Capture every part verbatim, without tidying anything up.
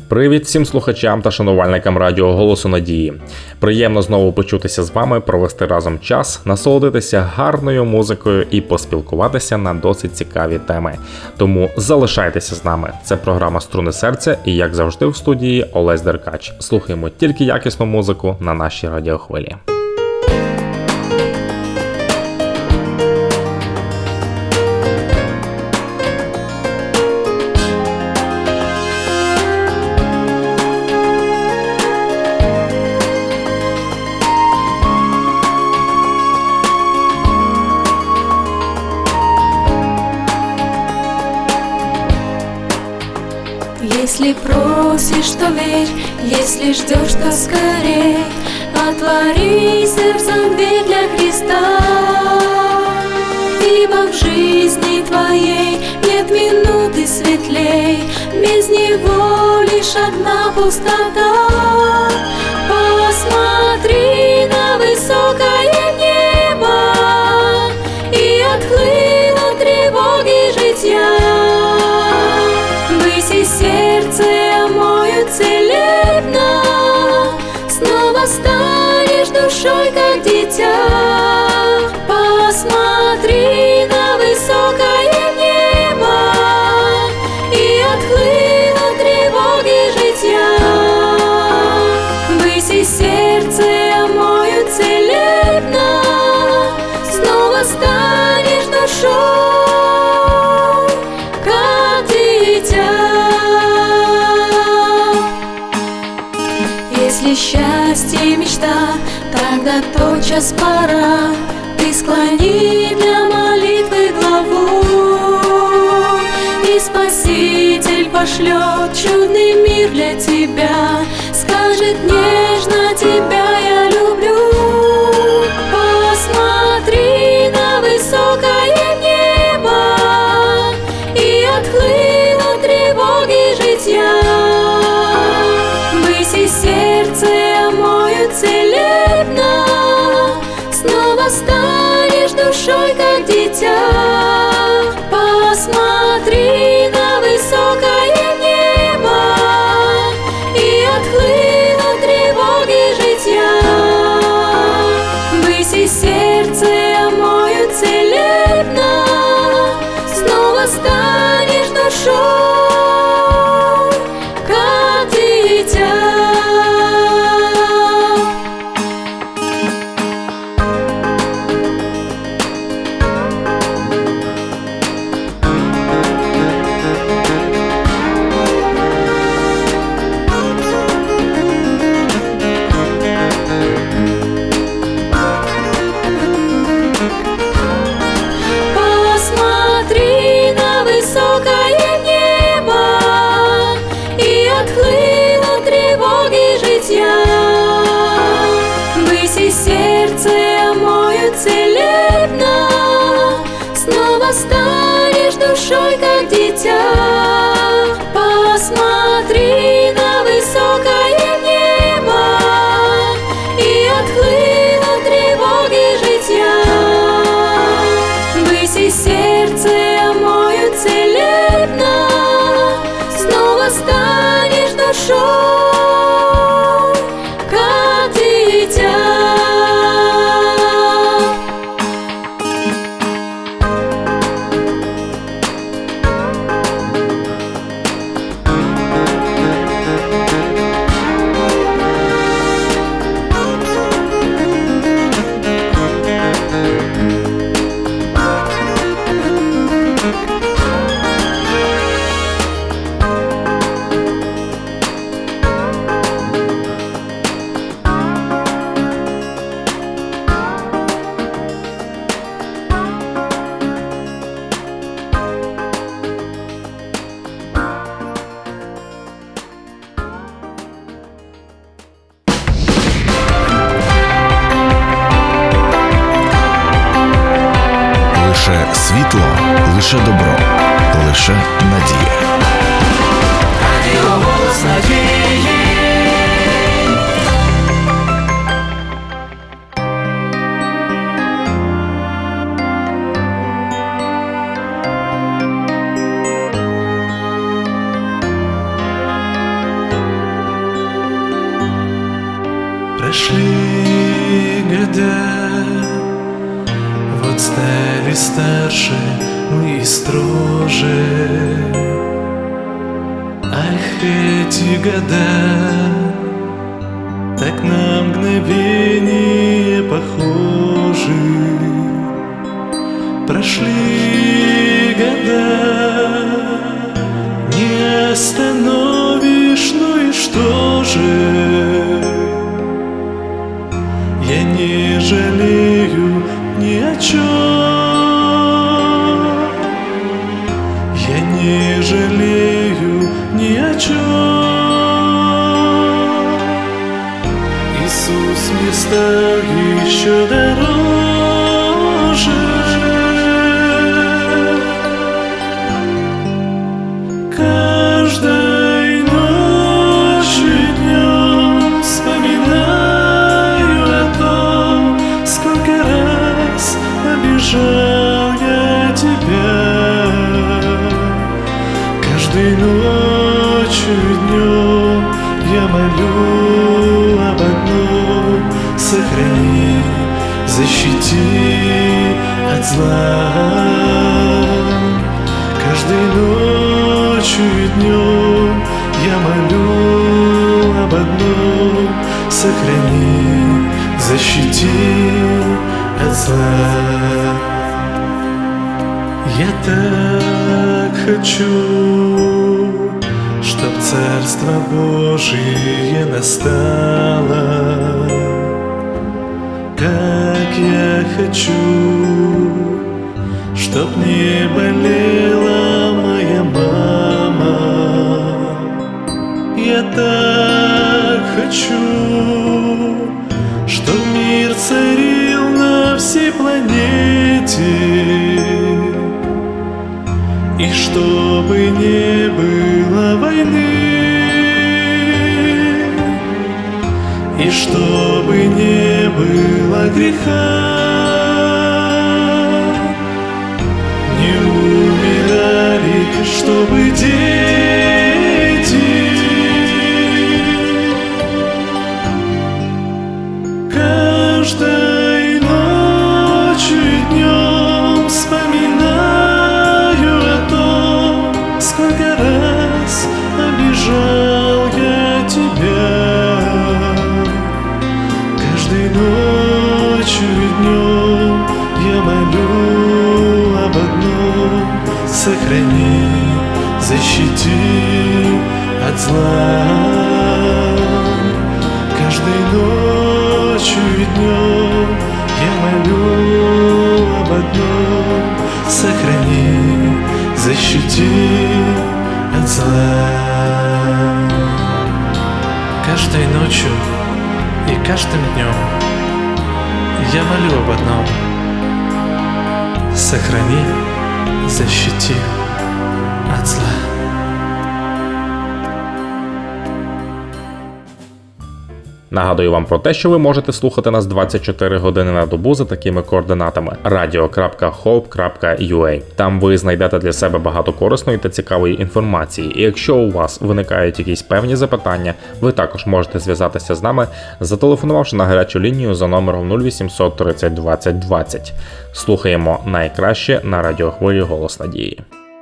Привіт всім слухачам та шанувальникам радіо «Голосу Надії». Приємно знову почутися з вами, провести разом час, насолодитися гарною музикою і поспілкуватися на досить цікаві теми. Тому залишайтеся з нами. Це програма «Струни серця» і, як завжди, в студії Олесь Деркач. Слухаємо тільки якісну музику на нашій радіохвилі. Если просишь, то верь, если ждешь, то скорей отвори сердцем дверь для Христа. Ибо в жизни твоей нет минуты светлей, без Него лишь одна пустота. Посмотри на высокое небо, и отхлынут тревоги житья. Выси сердце омоют целебно, снова станешь душой, как дитя. Посмотри на высокое небо, и отхлынут тревоги житья. Выси сердце омоют целебно, снова станешь душой, как дитя. Если счастье мечта, тогда тотчас пора ты склони для молитвы главу, и Спаситель пошлет чудный мир для тебя, скажет нежно: тебя я люблю. Посмотри на высокое небо, и отхлынут тревоги житья. Выси сердце омоют целебно, снова станешь душой, как дитя. Посмотри на высокое небо, и отхлынут тревоги житья. Выси сердце омоют целебно, снова станешь душой, как дитя. Посмотри на высокое небо, и отхлынут тревоги житья. Выси сердце омоют целебно, снова станешь душой, как дитя. Посмотри на высокое небо, и отхлынут тревоги житья. Выси сердце омоют целебно, снова станешь душой, как дитя. Лише світло, лише добро, лише надія. Радіо «Голос Надії». вот стали старше мы и строже. Ах, эти года, так на мгновение похожи. Прошли года, не остановишь, ну и что же? Я не жалею ни о чем, я не жалею ни о чем. Иисус мне стал еще дороже. Каждой ночью и днем вспоминаю о том, сколько раз обижал я тебя. Каждой ночью и днем я молю об одном: сохрани, защити от зла. Каждой ночью и днем я молю об одном: сохрани, защити от зла. Я так хочу, чтоб Царство Божие настало. Как я хочу, чтоб не болела моя мама. Я так хочу, чтоб мир царил на всей планете, и чтобы не было войны, и чтобы не было греха. Не умирали, чтобы дети. Каждой ночью и днем вспоминаю о том, сколько раз обижал я тебя. Каждой ночью и днем я молю об одном: сохрани, защити от зла. Каждой ночью и днем я молю об одном: сохрани, защити от зла. Каждой ночью и каждым днем я молю об одном: сохрани, защити от зла. Нагадую вам про те, що ви можете слухати нас двадцять чотири години на добу за такими координатами: радіо крапка хоуп крапка ю а. Там ви знайдете для себе багато корисної та цікавої інформації. І якщо у вас виникають якісь певні запитання, ви також можете зв'язатися з нами, зателефонувавши на гарячу лінію за номером нуль вісімсот тридцять двадцять двадцять. Слухаємо найкраще на радіохвилі «Голос Надії».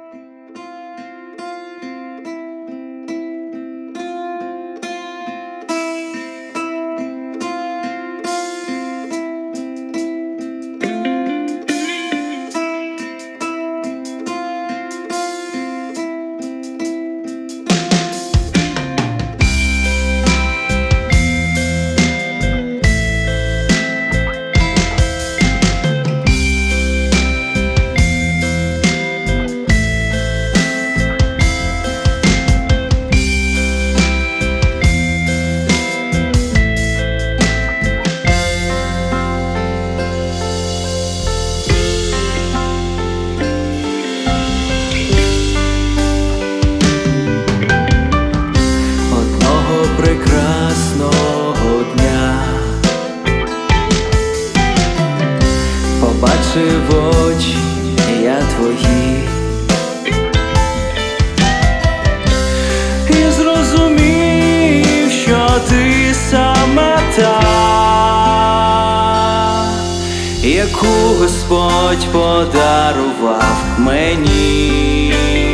побачив очі я твої і зрозумів, що ти саме та, і яку Господь подарував мені.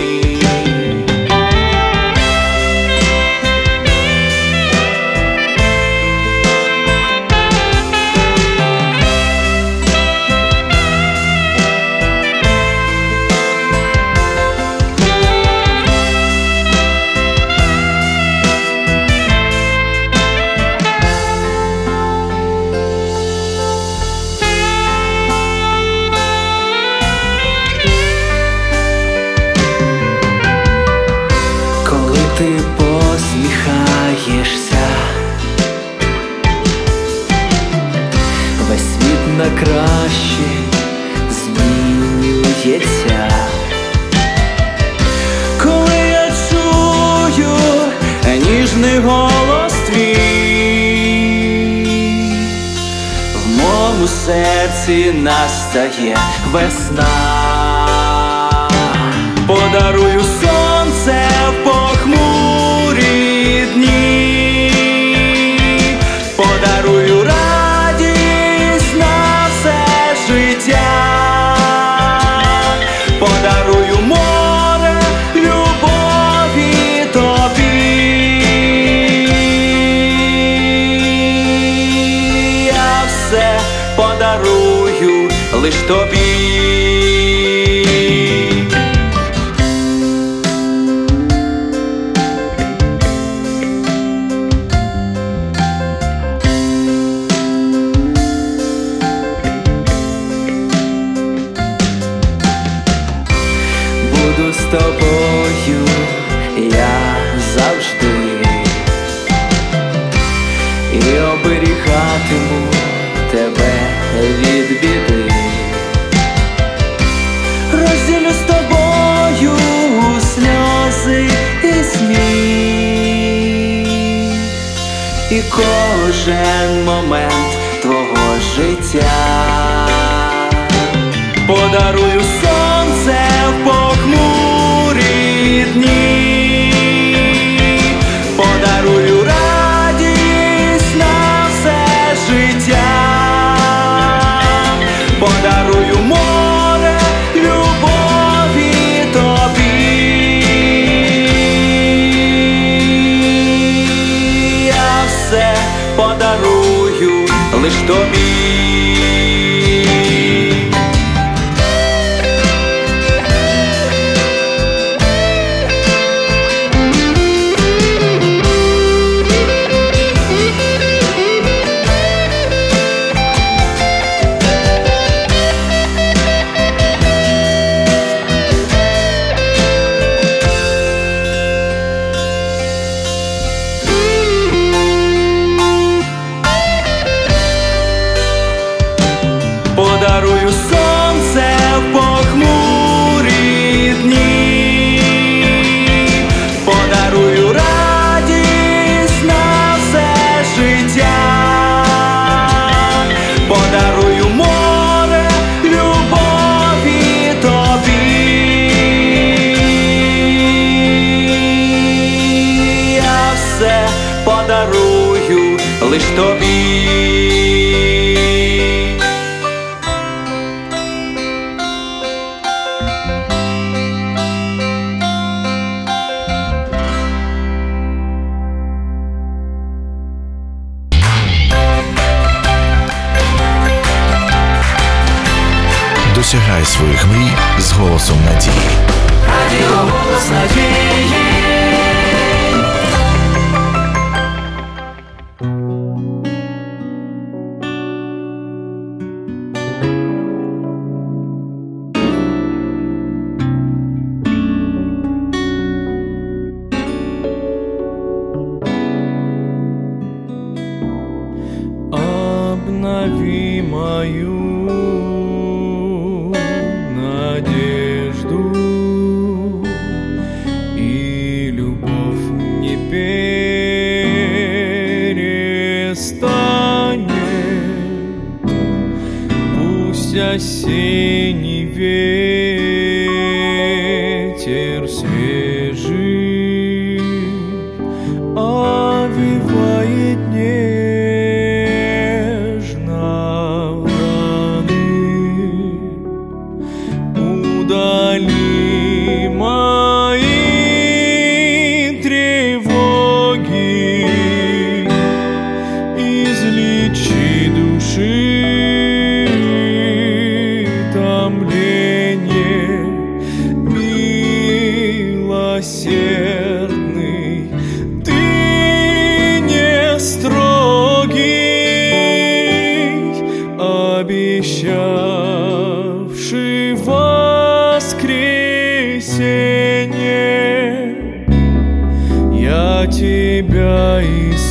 Ти посміхаєшся, весь світ на краще змінюється. Коли я чую ніжний голос твій, в моєму серці настає весна. Подарую сонце в похмурі дні, подарую радість на все життя, подарую море любові тобі. Я все подарую лиш тобі. Буду з тобою я завжди і оберігатиму тебе від біди. Розділю з тобою сльози і сміх, і кожен момент твого життя. Подарую сонце в похмурі дні, подарую радість на все життя, подарую море любові тобі. Я все подарую лиш тобі. Подарую сонце в похмурі дні, подарую радість на все життя, подарую море любові тобі. Я все подарую лиш тобі. Досягай своїх мрій з голосом надії. Радіо «Голос надії». Обнови мою надежду, и любовь не перестанет. Пусть осенний ветер свежий овивает нежно раны. милосердный, Ты не строгий, обещавший воскресенье. Я Тебя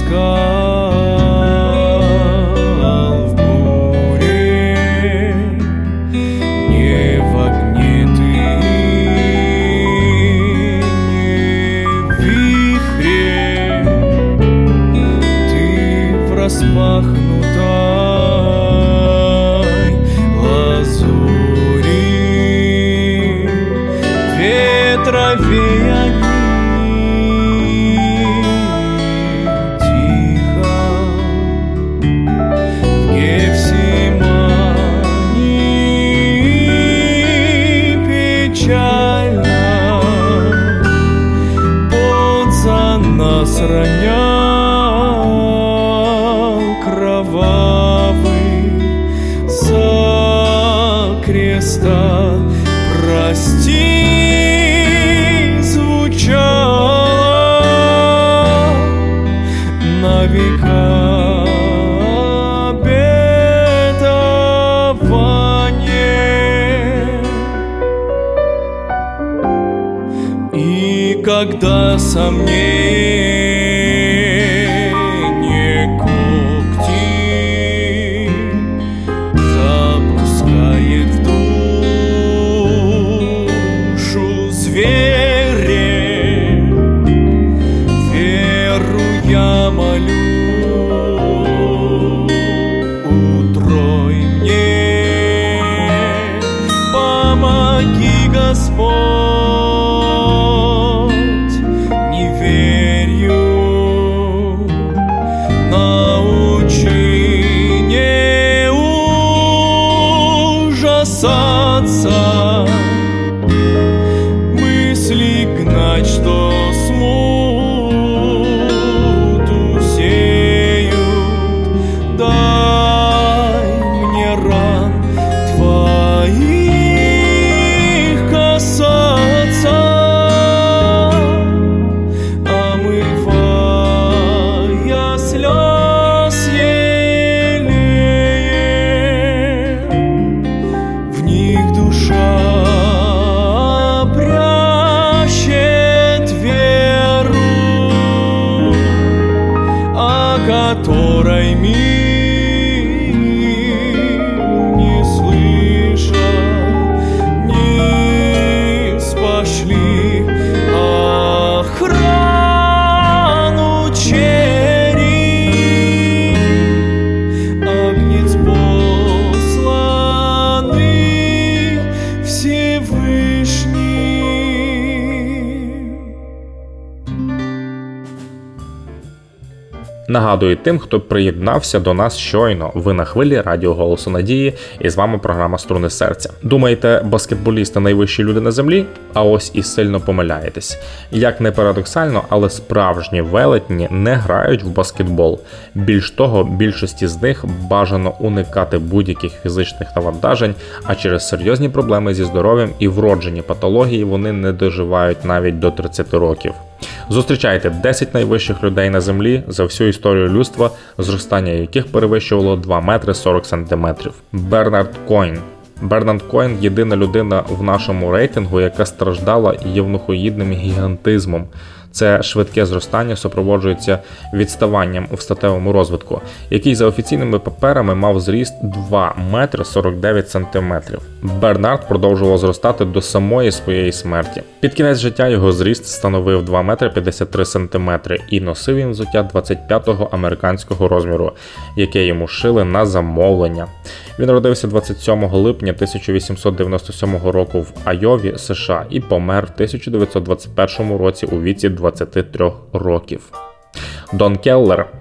искал в буре, не в огне Ты, не в вихре, Ты в распахнутой лазури. Ветра веяния ронял кровавый за креста. Прости, звучало на века обетование. И когда сомнение когти запускает в душу зверя, веру я молю, утрой мне, помоги, Господь, не верю, научи не ужасаться, мысли гнать, что смуту сеют. Дай мне ран Твоих касаться, омывая слез елея. В них душа прячет веру, о которой мир не слышал, не спошли охрану черей. Агнец посланный Всевышний. Нагадую тим, хто приєднався до нас щойно, ви на хвилі Радіо Голосу Надії, і з вами програма «Струни серця». Думаєте, баскетболісти найвищі люди на землі? А ось і сильно помиляєтесь. Як не парадоксально, але справжні велетні не грають в баскетбол. Більш того, більшості з них бажано уникати будь-яких фізичних навантажень, а через серйозні проблеми зі здоров'ям і вроджені патології вони не доживають навіть до тридцяти років. Зустрічайте десять найвищих людей на землі за всю історію людства, зростання яких перевищувало два метри сорок сантиметрів. Бернард Койн. Бернард Койн – єдина людина в нашому рейтингу, яка страждала євнухоїдним гігантизмом. Це швидке зростання супроводжується відставанням в статевому розвитку, який за офіційними паперами мав зріст два метри сорок дев'ять сантиметрів. Бернард продовжував зростати до самої своєї смерті. Під кінець життя його зріст становив два метри п'ятдесят три сантиметри і носив він взуття двадцять п'ятого американського розміру, яке йому шили на замовлення. Він родився двадцять сьомого липня тисяча вісімсот дев'яносто сьомого року в Айові, США і помер в тисяча дев'ятсот двадцять першому році у віці двадцяти трьох років. Дон Келлер.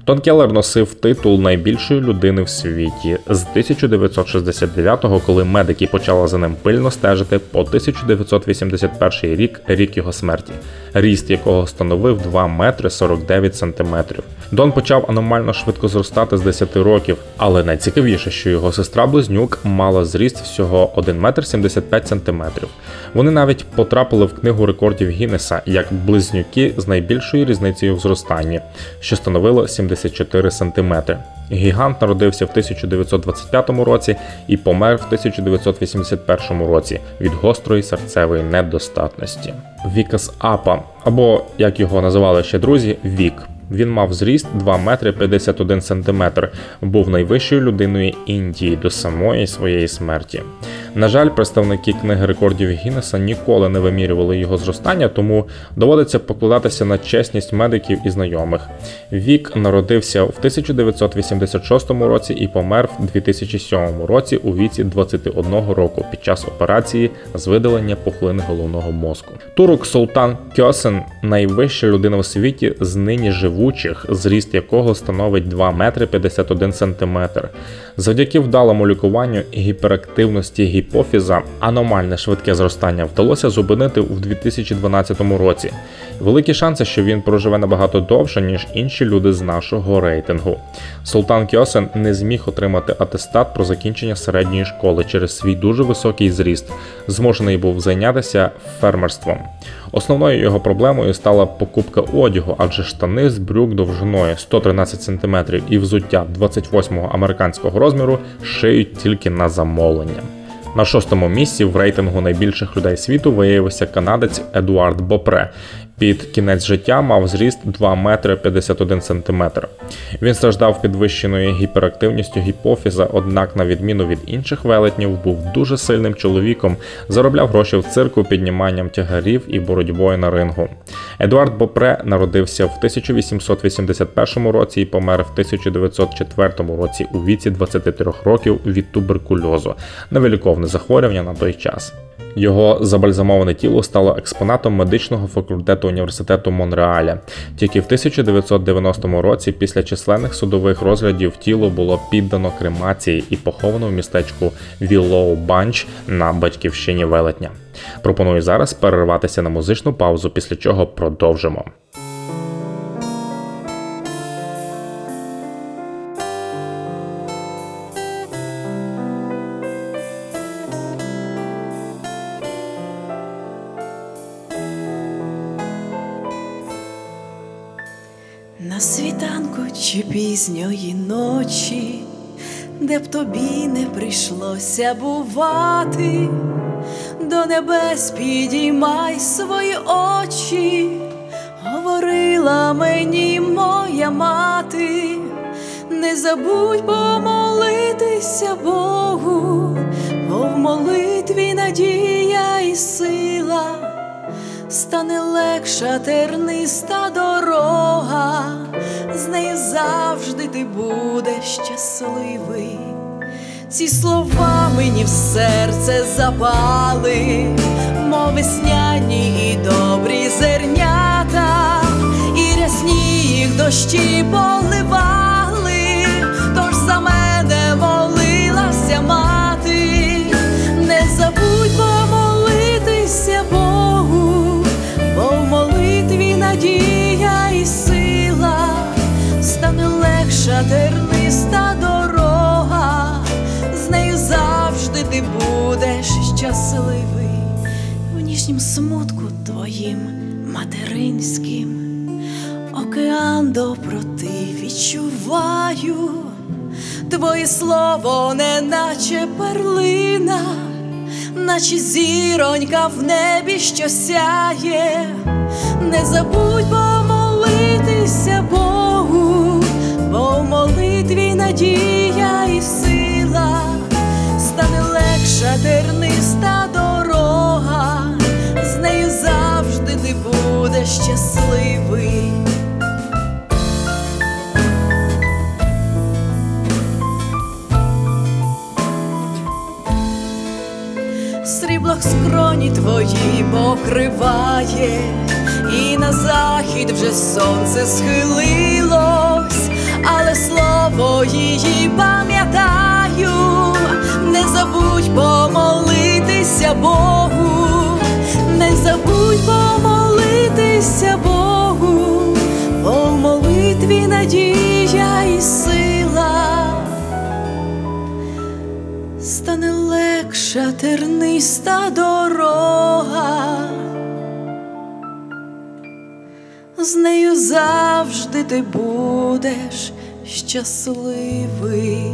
Дон Келлер носив титул найбільшої людини в світі з тисяча дев'ятсот шістдесят дев'ятого, коли медики почали за ним пильно стежити, по тисяча дев'ятсот вісімдесят перший рік, рік його смерті, ріст якого становив два метри сорок дев'ять сантиметрів. Дон почав аномально швидко зростати з десяти років, але найцікавіше, що його сестра-близнюк мала зріст всього один метр сімдесят п'ять сантиметрів. Вони навіть потрапили в книгу рекордів Гіннеса як близнюки з найбільшою різницею в зростанні, що становило сімдесят чотири сантиметри. Гігант народився в тисяча дев'ятсот двадцять п'ятому році і помер в тисяча дев'ятсот вісімдесят першому році від гострої серцевої недостатності. Вікас Апа, або, як його називали ще друзі, Вік. Він мав зріст два метри п'ятдесят один сантиметр, був найвищою людиною Індії до самої своєї смерті. На жаль, представники книги рекордів Гіннеса ніколи не вимірювали його зростання, тому доводиться покладатися на чесність медиків і знайомих. Вік народився в тисяча дев'ятсот вісімдесят шостому році і помер в дві тисячі сьомому році у віці двадцяти одного року під час операції з видалення пухлини головного мозку. Турок Султан Кьосен – найвища людина у світі з нині живучих, зріст якого становить два метри п'ятдесят один сантиметр. Завдяки вдалому лікуванню і гіперактивності гіпофіза аномальне швидке зростання вдалося зупинити у дві тисячі дванадцятому році. Великі шанси, що він проживе набагато довше, ніж інші люди з нашого рейтингу. Султан Кьосен не зміг отримати атестат про закінчення середньої школи через свій дуже високий зріст, змушений був зайнятися фермерством. Основною його проблемою стала покупка одягу, адже штани з брюк довжиною сто тринадцять сантиметрів і взуття двадцять восьмого американського розміру шиють тільки на замовлення. На шостому місці в рейтингу найбільших людей світу виявився канадець Едуард Бопре. Під кінець життя мав зріст два метри п'ятдесят один сантиметр. Він страждав підвищеною гіперактивністю гіпофіза, однак, на відміну від інших велетнів, був дуже сильним чоловіком, заробляв гроші в цирку підніманням тягарів і боротьбою на рингу. Едуард Бопре народився в тисяча вісімсот вісімдесят першому році і помер в тисяча дев'ятсот четвертому році у віці двадцяти трьох років від туберкульозу, невиліковне захворювання на той час. Його забальзамоване тіло стало експонатом медичного факультету університету Монреаля. Тільки в тисяча дев'ятсот дев'яностому році після численних судових розглядів тіло було піддано кремації і поховано в містечку Віллоу-Банч на батьківщині велетня. Пропоную зараз перерватися на музичну паузу, після чого продовжимо. На світанку чи пізньої ночі, де б тобі не прийшлося бувати, до небес підіймай свої очі, говорила мені моя мати, не забудь помолитися Богу, бо в молитві надія і сила. Стане легша терниста дорога, з нею завжди ти будеш щасливий. Ці слова мені в серце запали, мов весняні і добрі зернята, і рясні їх дощі поливали, тож за мене молилася мати. Не забудь помолитися Богу, бо в молитві надія і сила. Стане легша терниста дорога, з нею завжди ти будеш щасливий. В ніжнім смутку твоїм материнським океан доброти відчуваю. Твоє слово неначе перлина, наче зіронька в небі, що сяє. Не забудь помолитися Богу, бо в молитві надія і сила. Стане легша терниста дорога, з нею завжди ти будеш щасливий. Срібло скроні твої покриває, і на захід вже сонце схилилось, але слово її пам'ятаю. Не забудь помолитися Богу, не забудь помолитися Богу, бо в молитві надія і сила. Стане легша терниста дорога, з нею завжди ти будеш щасливий.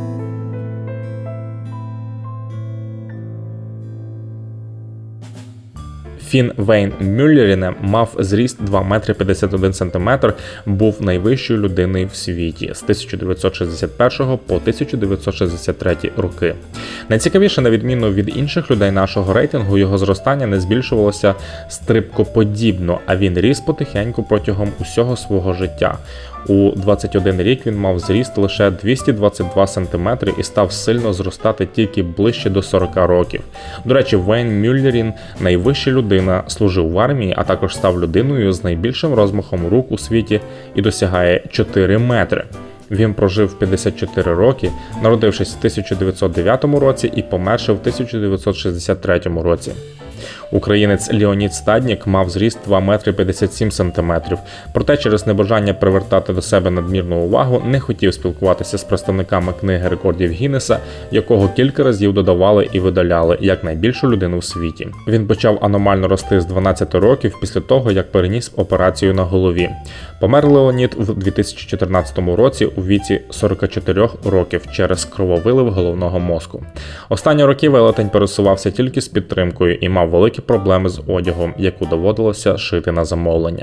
Фін Вейн Мюллеріне мав зріст два метри п'ятдесят один сантиметр, був найвищою людиною в світі з тисяча дев'ятсот шістдесят першого по тисяча дев'ятсот шістдесят третій роки. Найцікавіше, на відміну від інших людей нашого рейтингу, його зростання не збільшувалося стрибкоподібно, а він ріс потихеньку протягом усього свого життя. У двадцять один рік він мав зріст лише двісті двадцять два сантиметри і став сильно зростати тільки ближче до сорока років. До речі, Вейн Мюллерін – найвища людина, служив в армії, а також став людиною з найбільшим розмахом рук у світі і досягає чотири метри. Він прожив п'ятдесят чотири роки, народившись в тисяча дев'ятсот дев'ятому році і померши в тисяча дев'ятсот шістдесят третьому році. Українець Леонід Стаднік мав зріст два метри п'ятдесят сім сантиметрів, проте через небажання привертати до себе надмірну увагу не хотів спілкуватися з представниками книги рекордів Гіннеса, якого кілька разів додавали і видаляли як найбільшу людину в світі. Він почав аномально рости з дванадцяти років після того, як переніс операцію на голові. Помер Леонід в дві тисячі чотирнадцятому році у віці сорока чотирьох років через крововилив головного мозку. Останні роки велетень пересувався тільки з підтримкою і мав великі проблеми з одягом, яку доводилося шити на замовлення.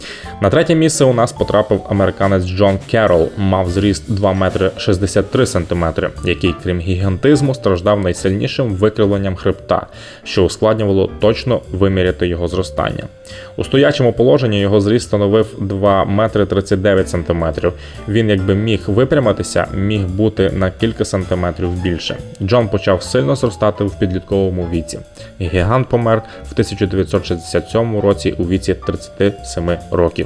На третє місце у нас потрапив американець Джон Керрол, мав зріст два метри шістдесят три сантиметри, який, крім гігантизму, страждав найсильнішим викривленням хребта, що ускладнювало точно виміряти його зростання. У стоячому положенні його зріст становив два метри тридцять дев'ять сантиметрів. Він, якби міг випрямитися, міг бути на кілька сантиметрів більше. Джон почав сильно зростати в підлітковому віці. Гігант помер в тисяча дев'ятсот шістдесят сьомому році у віці тридцяти семи років.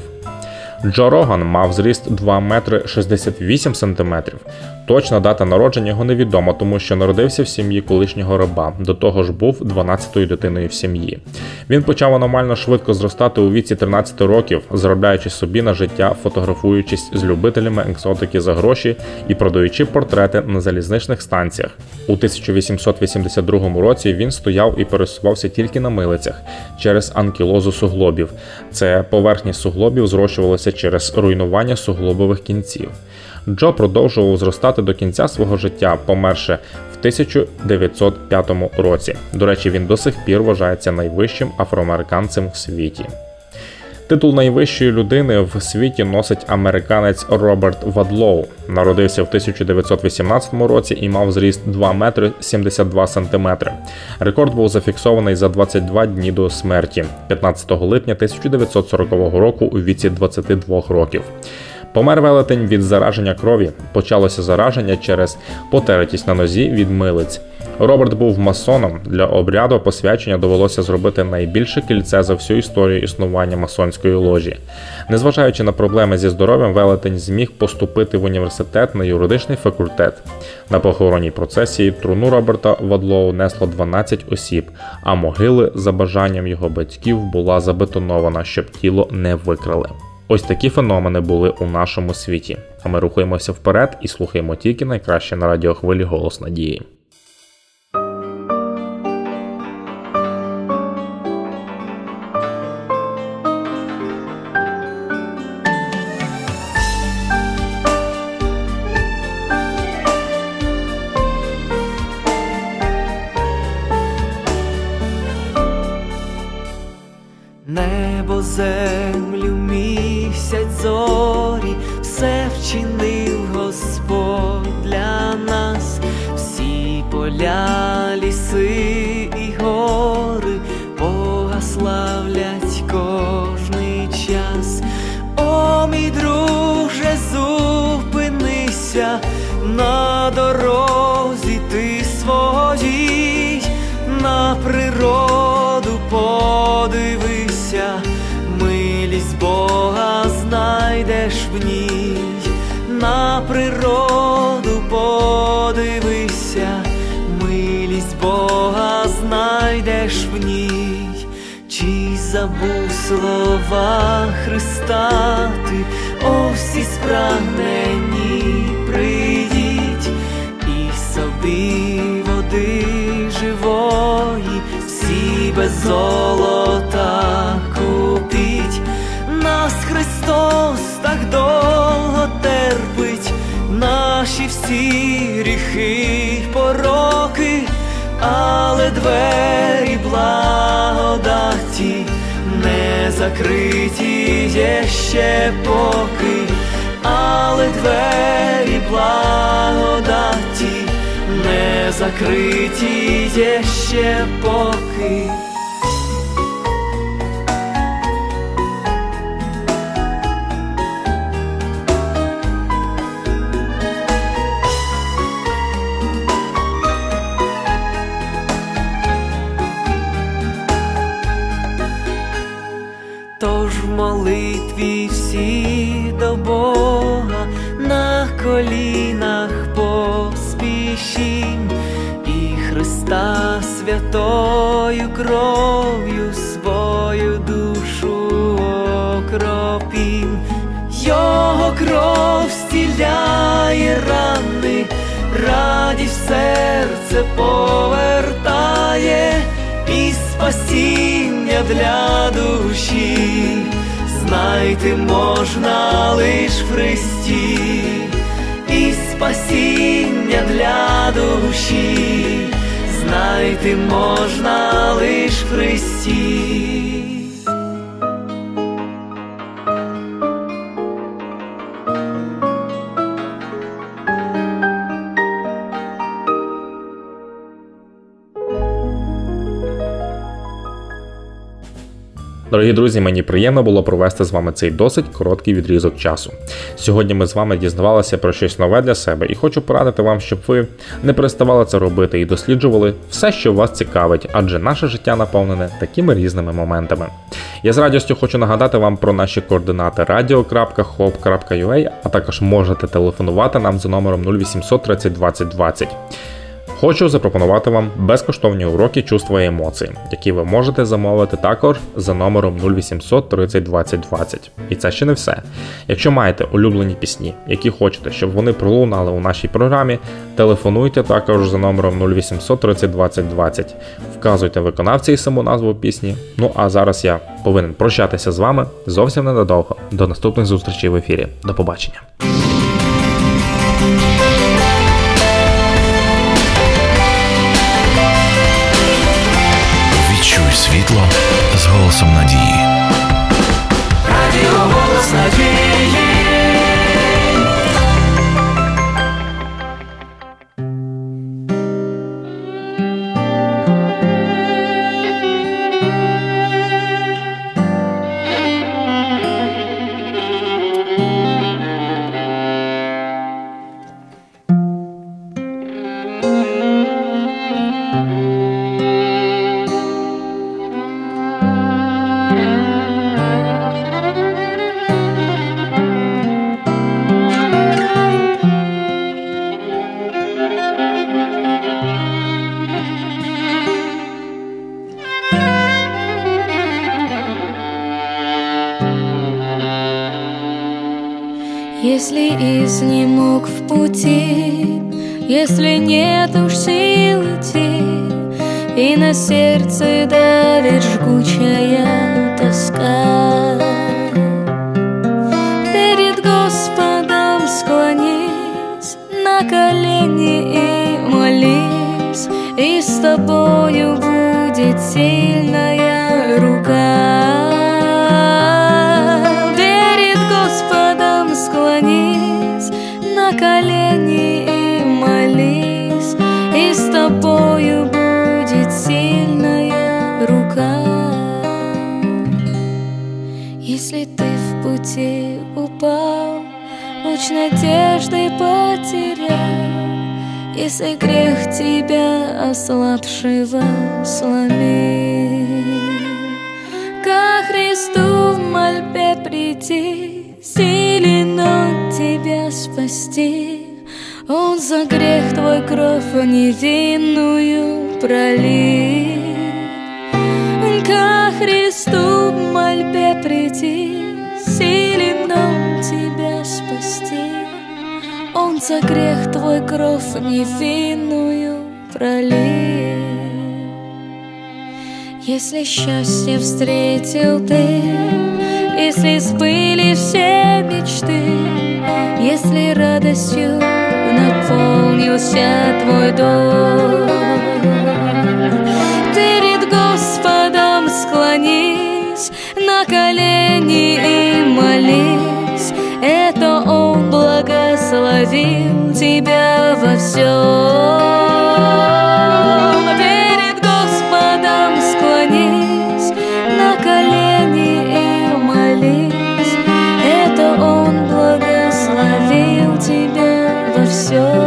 Джо Роган мав зріст два метри шістдесят вісім сантиметрів. Точна дата народження його невідома, тому що народився в сім'ї колишнього раба, до того ж був дванадцятою дитиною в сім'ї. Він почав аномально швидко зростати у віці тринадцяти років, заробляючи собі на життя, фотографуючись з любителями екзотики за гроші і продаючи портрети на залізничних станціях. У тисяча вісімсот вісімдесят другому році він стояв і пересувався тільки на милицях через анкілозу суглобів. Це поверхні суглобів зрощувалися через руйнування суглобових кінців. Джо продовжував зростати до кінця свого життя, померши в тисяча дев'ятсот п'ятому році. До речі, він до сих пір вважається найвищим афроамериканцем в світі. Титул найвищої людини в світі носить американець Роберт Вадлоу. Народився в тисяча дев'ятсот вісімнадцятому році і мав зріст два метри сімдесят два сантиметри. Рекорд був зафіксований за двадцять два дні до смерті, п'ятнадцятого липня тисяча дев'ятсот сорокового року у віці двадцяти двох років. Помер велетень від зараження крові. Почалося зараження через потеретість на нозі від милиць. Роберт був масоном. Для обряду посвячення довелося зробити найбільше кільце за всю історію існування масонської ложі. Незважаючи на проблеми зі здоров'ям, велетень зміг поступити в університет на юридичний факультет. На похоронній процесії труну Роберта Вадлоу несло дванадцять осіб, а могили за бажанням його батьків була забетонована, щоб тіло не викрали. Ось такі феномени були у нашому світі. А ми рухаємося вперед і слухаємо тільки найкраще на радіохвилі «Голос надії». Небо, землю, місяць, зорі, все вчинив Господь для нас. Всі поля, ліси і гори Бога славлять кожний час. О, мій друже, зупинися на дорозі ти своїй, на природу подивися, милість Бога знайдеш в ній. на природу подивися, милість Бога знайдеш в ній. Чи забув слова Христа ти, о всі спрагнені прийдіть, і собі води живої, всі без золота купіть. Нас Христос так довго терпить, наші всі гріхи й пороки, але двері благодаті не закриті є ще поки, але двері благодаті не закриті є ще поки. Тож в молитві всі до Бога на колінах поспішім, і Христа святою кров'ю свою душу окропім. Його кров зціляє рани, радість в серце повертає, і спасіння для душі знайти можна лиш в Христі, і спасіння для душі знайти можна лиш в Христі. Дорогі друзі, мені приємно було провести з вами цей досить короткий відрізок часу. Сьогодні ми з вами дізнавалися про щось нове для себе і хочу порадити вам, щоб ви не переставали це робити і досліджували все, що вас цікавить, адже наше життя наповнене такими різними моментами. Я з радістю хочу нагадати вам про наші координати радіо крапка хоп крапка ю а, а також можете телефонувати нам за номером нуль вісімсот тридцять двадцять двадцять. Хочу запропонувати вам безкоштовні уроки чувства і емоцій, які ви можете замовити також за номером нуль вісімсот тридцять двадцять двадцять. І це ще не все. Якщо маєте улюблені пісні, які хочете, щоб вони пролунали у нашій програмі, телефонуйте також за номером нуль вісімсот тридцять двадцять двадцять. Вказуйте виконавця і саму назву пісні. Ну а зараз я повинен прощатися з вами зовсім ненадовго. До наступних зустрічей в ефірі. До побачення. Відчуй світло з голосом надії. Радіо голос надії. Если изнемог в пути, если нет уж сил идти, и на сердце давит жгучая тоска, перед Господом склонись на колени и молись, и с тобою будет сильная рука. Склонись на колени и молись, и с тобою будет сильная рука. Если ты в пути упал, луч надежды потерял, если грех тебя ослабшего сломил, ко Христу в мольбе приди, силен Он тебя спасти. Он за грех твой кровь невинную пролил. Ко Христу в мольбе прийти, силен Он тебя спасти. Он за грех твой кровь невинную пролил. Если счастье встретил ты, если сбыли все мечты, если радостью наполнился твой дом, перед Господом склонись, на колени и молись. Это Он благословил тебя во всем. Перед Господом склонись, на колени и молись. Это Он благословил тебя во всем.